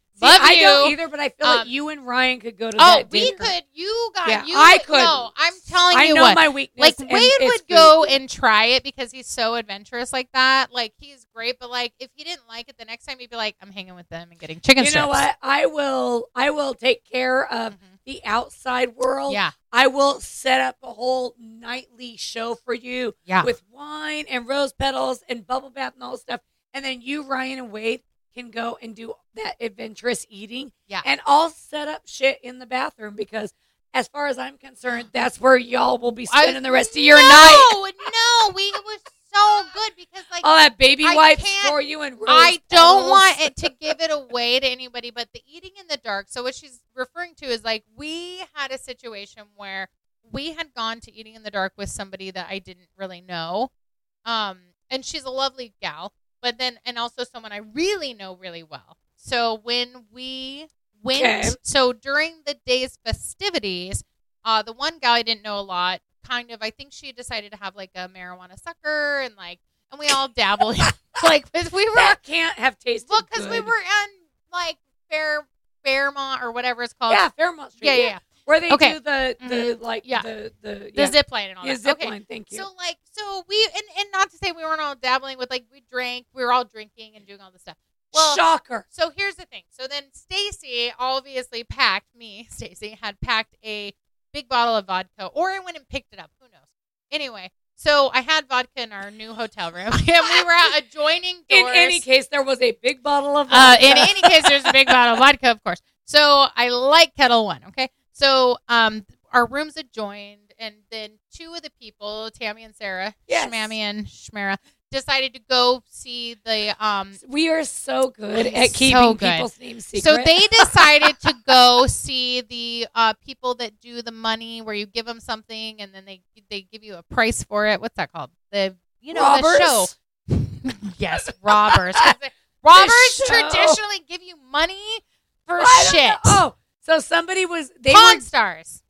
B: Love
A: I
B: you.
A: don't either, but I feel like you and Ryan could go to that dinner.
B: We could. You got
A: Yeah,
B: you.
A: I could.
B: No, I'm telling you
A: I know
B: what.
A: my weakness.
B: Like,
A: and
B: Wade
A: it's
B: would go
A: food.
B: and try it because he's so adventurous like that. Like, he's great, but like, if he didn't like it the next time, he'd be like, I'm hanging with them and getting chicken strips.
A: You know what? I will take care of the outside world.
B: Yeah.
A: I will set up a whole nightly show for you with wine and rose petals and bubble bath and all this stuff. And then you, Ryan, and Wade can go and do that adventurous eating.
B: Yeah.
A: And I'll set up shit in the bathroom because as far as I'm concerned, that's where y'all will be spending the rest of your night.
B: No, it was so good because like
A: I'll have baby wipes for you and rose
B: I don't
A: petals.
B: want it to give it away to anybody, but the eating in the dark. So what she's referring to is like we had a situation where we had gone to eating in the dark with somebody that I didn't really know. And she's a lovely gal, but then, and also someone I really know really well. So when we went, so during the day's festivities, the one gal I didn't know a lot, kind of, I think she decided to have like a marijuana sucker and like, and we all dabbled. Like, cause we were.
A: That can't have tasted
B: Well, because
A: good.
B: we were in like Fairmont or whatever it's called.
A: Yeah, Fairmont Street.
B: Yeah.
A: Where they
B: Okay.
A: do the
B: The zip line and all that.
A: zip
B: Okay.
A: line, thank you.
B: So we, and not to say we weren't all dabbling with, like, we drank, we were all drinking and doing all this stuff. Well,
A: shocker.
B: So here's the thing. So then Stacy obviously Stacy had packed a big bottle of vodka, or I went and picked it up. Who knows? Anyway, so I had vodka in our new hotel room, and we were at adjoining doors.
A: In any case, there was a big bottle of vodka.
B: In any case, there's a big bottle of vodka, of course. So I like Kettle One, okay? So our rooms adjoined, and then two of the people, Tammy and Sarah, Shmammy and Shmera, decided to go see the
A: we are so good at keeping people's names secret.
B: So they decided to go see the people that do the money where you give them something and then they give you a price for it. What's that called? The show. Yes, robbers. Robbers traditionally give you money for shit.
A: Oh, so somebody was
B: Pawn Stars.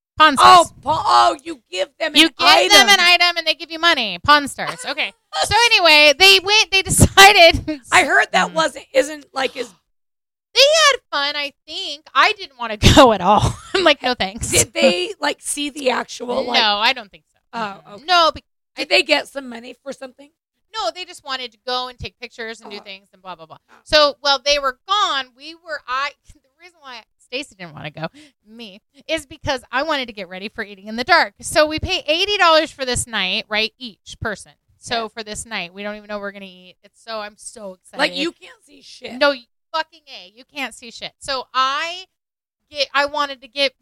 A: Oh, you give them an
B: item and they give you money. Pawn Stars. Okay. So anyway, they decided.
A: I heard that isn't like as.
B: They had fun, I think. I didn't want to go at all. I'm like, no thanks.
A: Did they like see the actual?
B: No, I don't think so.
A: Oh, okay.
B: No.
A: Did they get some money for something?
B: No, they just wanted to go and take pictures and do things and blah, blah, blah. So, while they were gone, the reason why Stacy didn't want to go, is because I wanted to get ready for eating in the dark. So, we pay $80 for this night, right? Each person. So, for this night, we don't even know what we're going to eat. I'm so excited.
A: Like, you can't see shit.
B: No, fucking A. You can't see shit. So, I wanted to get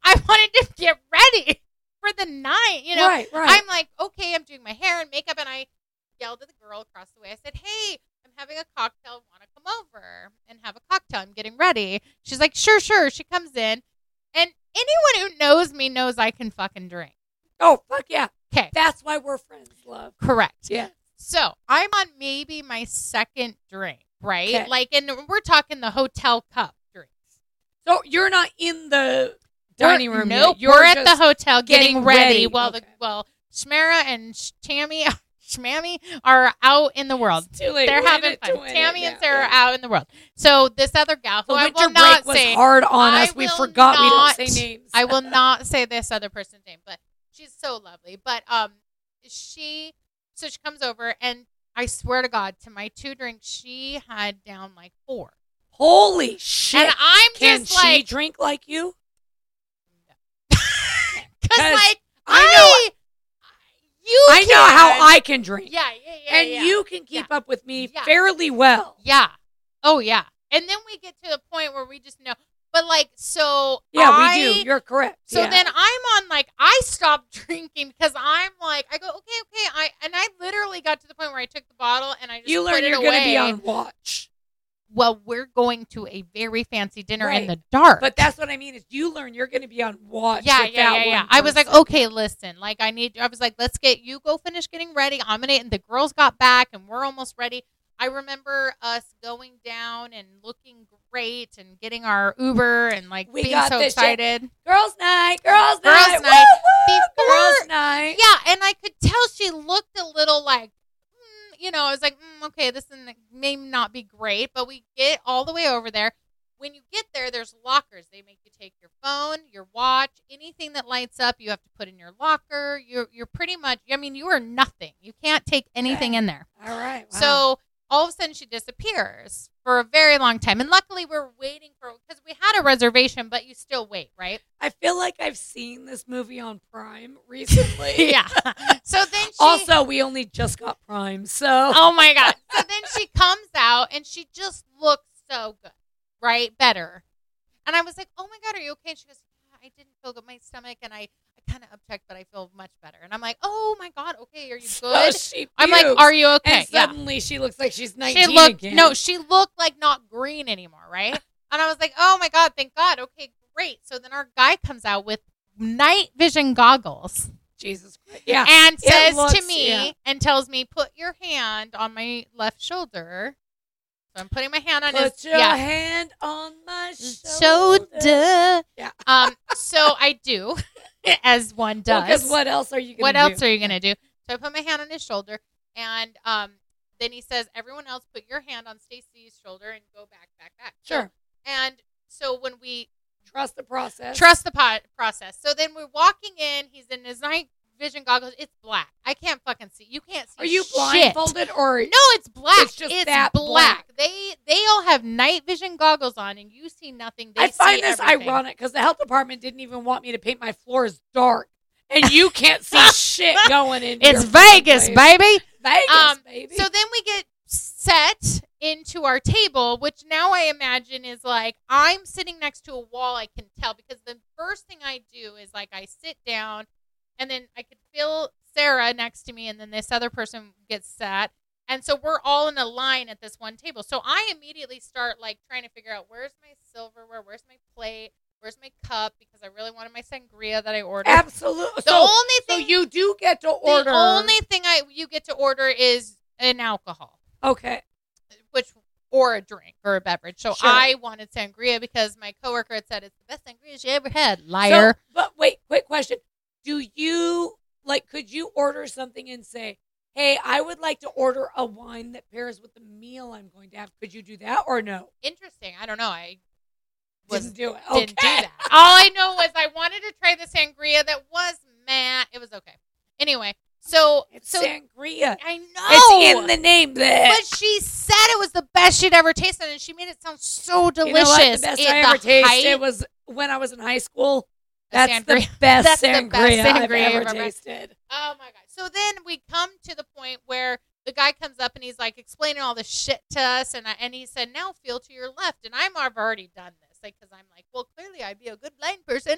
B: ready for the night, you know?
A: Right.
B: I'm like, okay, I'm doing my hair and makeup, and I yelled at the girl across the way. I said, hey, I'm having a cocktail. Want to come over and have a cocktail? I'm getting ready. She's like, sure. She comes in, and anyone who knows me knows I can fucking drink.
A: Oh, fuck yeah.
B: Okay.
A: That's why we're friends, love.
B: Correct.
A: Yeah.
B: So I'm on maybe my second drink, right?
A: Okay.
B: Like, and we're talking the hotel cup drinks.
A: So you're not in the dining room
B: Nope.
A: yet.
B: We're at the hotel getting ready. Well,
A: okay.
B: Shmera and Shmammy are out in the world.
A: It's too late.
B: They're having fun. Tammy and Sarah are out in the world. So this other gal, who
A: the
B: I
A: winter
B: will not
A: break
B: say,
A: was hard on us. We forgot we don't say names.
B: I will not say this other person's name, but she's so lovely. But she comes over, and I swear to God, to my 2 drinks, she had down like 4.
A: Holy shit!
B: And I'm
A: Can
B: just
A: she
B: like,
A: drink like you?
B: because like
A: I know how I can drink.
B: Yeah.
A: And you can keep up with me fairly well.
B: Yeah. Oh, yeah. And then we get to the point where we just know. But, like, so
A: we do. You're correct.
B: So then I'm on, like, I stopped drinking because I'm like, I go, okay. I literally got to the point where I took the bottle and I just
A: you
B: put
A: learn
B: it
A: you're
B: away.
A: going to be on watch.
B: Well, we're going to a very fancy dinner in the dark.
A: But that's what I mean is you learn you're going to be on watch.
B: Yeah. I was like, okay, listen. Like, I was like, you go finish getting ready. And the girls got back and we're almost ready. I remember us going down and looking great and getting our Uber and like being so excited.
A: Girls' night.
B: Girls' night.
A: Girls' night.
B: Yeah, and I could tell she looked a little like, I was like, okay, this may not be great, but we get all the way over there. when you get there, there's lockers. They make you take your phone, your watch, anything that lights up, you have to put in your locker. You're pretty much, I mean, you are nothing. You can't take anything in there.
A: All right. Wow.
B: So all of a sudden she disappears for a very long time. And luckily we're waiting for, because we had a reservation, but you still wait, right?
A: I feel like I've seen this movie on Prime recently.
B: Yeah. So then
A: also, we only just got Prime, so.
B: Oh my God. So then she comes out and she just looks so good, right? Better. And I was like, oh my God, are you okay? And she goes, yeah, I didn't feel good. My stomach, and I kind of upchecked, but I feel much better. And I'm like, oh my God, okay, are you good?
A: So
B: I'm like, are you okay?
A: And suddenly she looks like she's 19 again.
B: No, she looked like not green anymore, right? And I was like, oh my God, thank God. Okay, great. So then our guy comes out with night vision goggles.
A: Jesus Christ. Yeah.
B: And says to me and tells me, put your hand on my left shoulder. So I'm putting my hand on
A: Put your hand on my
B: shoulder.
A: Yeah.
B: So I do, as one does.
A: Because what else are you going to do?
B: What else are you going to do? So I put my hand on his shoulder, and then he says, everyone else put your hand on Stacy's shoulder and go back.
A: Sure.
B: So when we
A: trust the process.
B: Process. So then we're walking in. He's in his night vision goggles. It's black. I can't fucking see. You can't see.
A: Are you
B: shit.
A: blindfolded or
B: no? It's black.
A: It's just that black.
B: They all have night vision goggles on, and you see nothing. They
A: I find this
B: everything.
A: ironic because the health department didn't even want me to paint my floors dark, and you can't see shit going in.
B: It's Vegas, baby.
A: Vegas, baby.
B: So then we get set into our table, which now I imagine is like I'm sitting next to a wall. I can tell because the first thing I do is like I sit down, and then I could feel Sarah next to me, and then this other person gets sat. And so we're all in a line at this one table. So I immediately start like trying to figure out where's my silverware, where's my plate, where's my cup, because I really wanted my sangria that I ordered.
A: Absolutely.
B: The only thing,
A: so you do get to order.
B: The only thing you get to order is an alcohol.
A: Okay.
B: Or a drink or a beverage. So
A: sure.
B: I wanted sangria because my coworker had said it's the best sangria she ever had. Liar.
A: So, but wait, quick question. Do you, could you order something and say, hey, I would like to order a wine that pairs with the meal I'm going to have. Could you do that or no?
B: Interesting. I don't know. I
A: didn't do it. Okay.
B: Didn't do that. All I know was I wanted to try the sangria that was meh. It was okay. Anyway, so
A: sangria.
B: I know.
A: It's in the name there.
B: But she said it was the best she'd ever tasted, and she made it sound so delicious.
A: You know what? The best I ever tasted was when I was in high school. That's the best sangria I've ever tasted.
B: Oh, my God. So then we come to the point where the guy comes up and he's like explaining all this shit to us. And he said, now feel to your left. And I've already done this because I'm like, well, clearly I'd be a good blind person.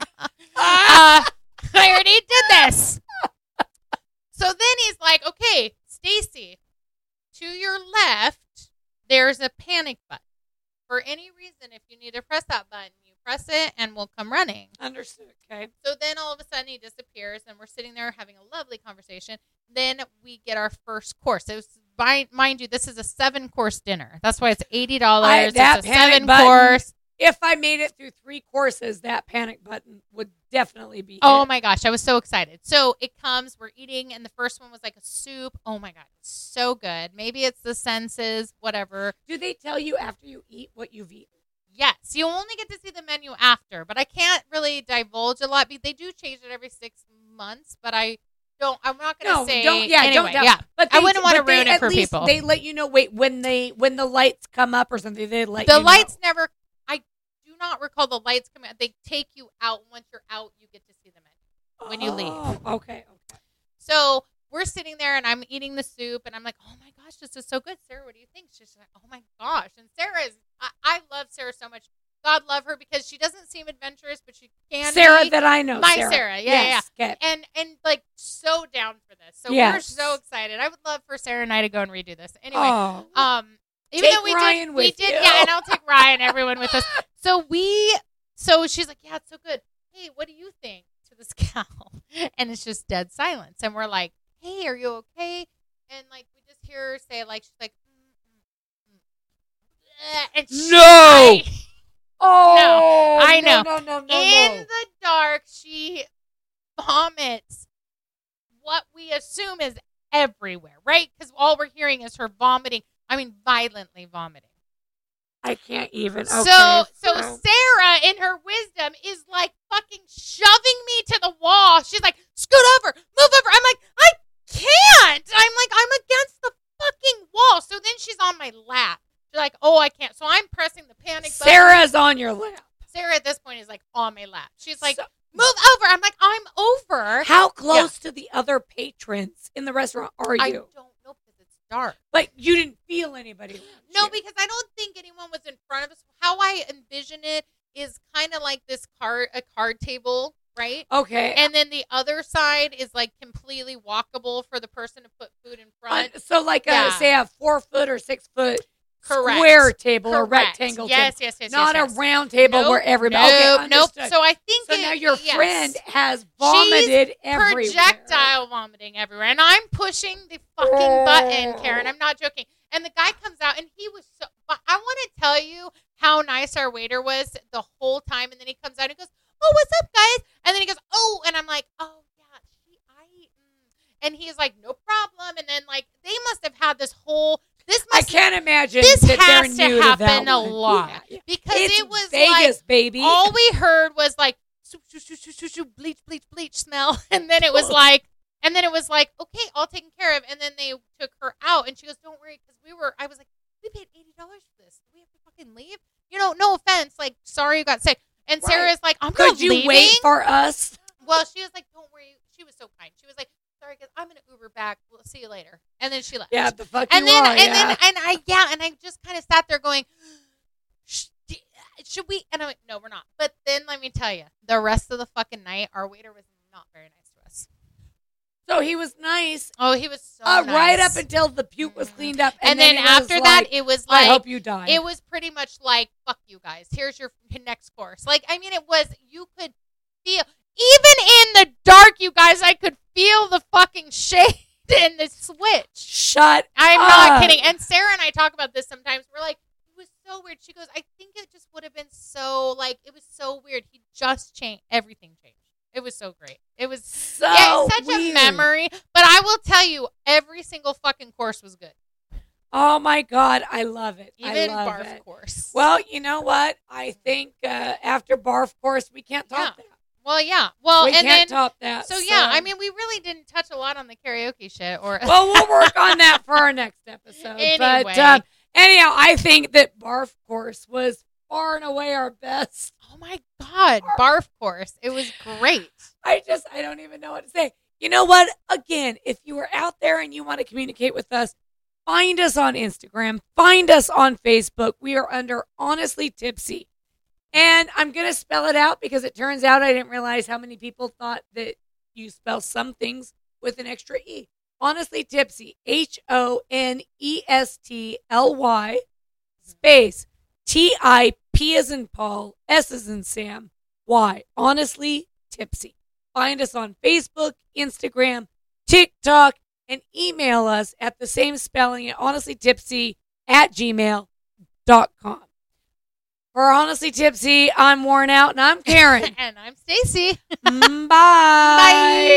B: I already did this. So then he's like, okay, Stacy, to your left, there's a panic button. For any reason, if you need to press that button, you press it and we'll come running.
A: Understood. Okay.
B: So then all of a sudden he disappears and we're sitting there having a lovely conversation. Then we get our first course. It was, mind you, this is a 7-course dinner. That's why it's $80. It's a 7-course.
A: If I made it through 3 courses, that panic button would definitely be
B: my gosh, I was so excited. So it comes, we're eating, and the first one was like a soup. Oh my God, it's so good. Maybe it's the senses, whatever.
A: Do they tell you after you eat what you've eaten?
B: Yes, you only get to see the menu after, but I can't really divulge a lot. They do change it every 6 months, but I'm not going to say. Don't
A: yeah.
B: But I wouldn't want to ruin it for people.
A: They let you know. Wait, when the lights come up or something, they let
B: the
A: you
B: lights
A: know.
B: never. I do not recall the lights coming out. They take you out. Once you're out, you get to see the menu when you leave.
A: Okay.
B: So we're sitting there, and I'm eating the soup, and I'm like, oh my gosh, this is so good, Sarah. What do you think? She's like, oh my gosh, and Sarah is. I love Sarah so much. God love her because she doesn't seem adventurous, but she can.
A: Sarah
B: be.
A: That I know.
B: My Sarah. Yeah.
A: Okay.
B: And like so down for this. So we're so excited. I would love for Sarah and I to go and redo this. Anyway, even though we did, yeah, and I'll take Ryan, everyone with us. So she's like, yeah, it's so good. Hey, what do you think to this cow? And it's just dead silence. And we're like, hey, are you okay? And like we just hear her say, like, she's like, and
A: no.
B: I know.
A: No.
B: In the dark, she vomits what we assume is everywhere, right? Because all we're hearing is her vomiting. I mean, violently vomiting.
A: I can't even.
B: So
A: Okay,
B: Sarah, in her wisdom, is like fucking shoving me to the wall. She's like, scoot over, move over. I'm like, I can't. I'm like, I'm against the fucking wall. So then she's on my lap. She's like, oh, I can't. So I'm pressing the panic button.
A: Sarah's on your lap.
B: Sarah at this point is like on my lap. She's like, move over. I'm like, I'm over.
A: How close to the other patrons in the restaurant are you?
B: I don't know because it's dark.
A: But you didn't feel anybody.
B: No, because I don't think anyone was in front of us. How I envision it is kind of like a card table, right?
A: Okay.
B: And then the other side is like completely walkable for the person to put food in front.
A: So like say a 4 foot or 6 foot
B: Correct.
A: Square table or
B: Correct.
A: rectangle
B: yes,
A: table.
B: Yes.
A: Not a round table where everybody.
B: Nope.
A: Okay,
B: So I think
A: now your friend has vomited everywhere.
B: Projectile vomiting everywhere, and I'm pushing the fucking button, Karen. I'm not joking. And the guy comes out, and he was so. But I want to tell you how nice our waiter was the whole time, and then he comes out and goes, "Oh, what's up, guys?" And then he goes, "Oh," and I'm like, "Oh yeah, and he's like, "No problem." And then like they must have had this whole. I
A: can't imagine.
B: This
A: that
B: has
A: they're
B: to
A: new
B: happen
A: to
B: a lot because
A: it's
B: it was
A: Vegas,
B: like
A: baby.
B: all we heard was like bleach, smell, and then it was like, okay, all taken care of, and then they took her out, and she goes, "Don't worry," because I was like, we paid $80 for this. Do we have to fucking leave? No offense, like sorry you got sick, and Sarah's like, I'm not leaving. Could you
A: wait for us?
B: Well, she was like, don't worry. She was so kind. She was like, sorry, because I'm gonna Uber back. We'll see you later. And then she left.
A: Yeah, the fuck
B: and
A: you
B: then,
A: are.
B: And then, and I just kind of sat there going, should we? And I'm like, no, we're not. But then let me tell you, the rest of the fucking night, our waiter was not very nice to us.
A: So he was nice.
B: Oh, he was so nice.
A: Right up until the puke was cleaned up.
B: And then after that, it was like,
A: I hope you die.
B: It was pretty much like, fuck you guys. Here's your next course. Like, I mean, it was, you could feel. Even in the dark, you guys, I could feel the fucking shade in the switch.
A: Shut
B: I'm
A: up.
B: not kidding. And Sarah and I talk about this sometimes. We're like, it was so weird. She goes, I think it just would have been so, like, it was so weird. He just changed. Everything changed. It was so great. It was such a memory. But I will tell you, every single fucking course was good.
A: Oh, my God. I love it.
B: Even
A: I love
B: barf
A: it.
B: course.
A: Well, you know what? I think after barf course, we can't top that.
B: Well, yeah. Well,
A: we can't top that.
B: So, yeah, I mean, we really didn't touch a lot on the karaoke shit.
A: Well, we'll work on that for our next episode.
B: Anyway.
A: But anyhow, I think that barf course was far and away our best.
B: Oh, my God. Barf course. It was great.
A: I don't even know what to say. You know what? Again, if you are out there and you want to communicate with us, find us on Instagram. Find us on Facebook. We are under Honestly Tipsy. And I'm going to spell it out because it turns out I didn't realize how many people thought that you spell some things with an extra E. Honestly Tipsy. HONESTLY space TIP as in Paul, S as in Sam, Y. Honestly Tipsy. Find us on Facebook, Instagram, TikTok, and email us at the same spelling at honestlytipsy@gmail.com. For Honestly Tipsy, I'm worn out, and I'm Karen.
B: And I'm Stacy.
A: Bye. Bye.